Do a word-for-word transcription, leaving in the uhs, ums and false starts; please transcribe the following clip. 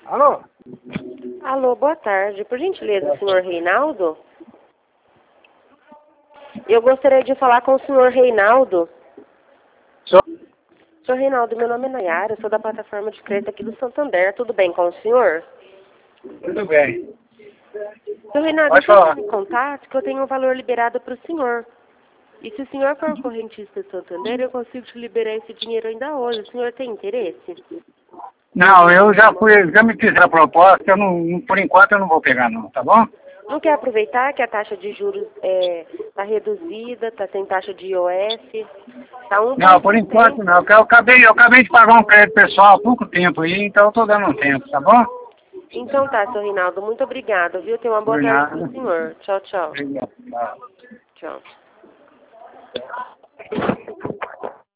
Alô? Alô, boa tarde. Por gentileza, o senhor Reinaldo? Eu gostaria de falar com o senhor Reinaldo. Sou... Senhor Reinaldo, meu nome é Nayara, eu sou da plataforma de crédito aqui do Santander. Tudo bem com o senhor? Tudo bem. Senhor Reinaldo, Pode eu falar. tenho em contato que eu tenho um valor liberado para o senhor. E se o senhor for correntista do Santander, eu consigo te liberar esse dinheiro ainda hoje. O senhor tem interesse? Não, eu já fui, já me fizeram a proposta, eu não, por enquanto eu não vou pegar não, tá bom? Não quer aproveitar que a taxa de juros está reduzida, está sem taxa de I O S? Tá um Não, por enquanto não, porque eu acabei, eu acabei de pagar um crédito pessoal há pouco tempo aí, então eu tô dando um tempo, tá bom? Então tá, senhor Reinaldo, muito obrigado, viu? Tenha uma boa Por tarde nada. pro senhor. Tchau, tchau. Obrigado. Tchau.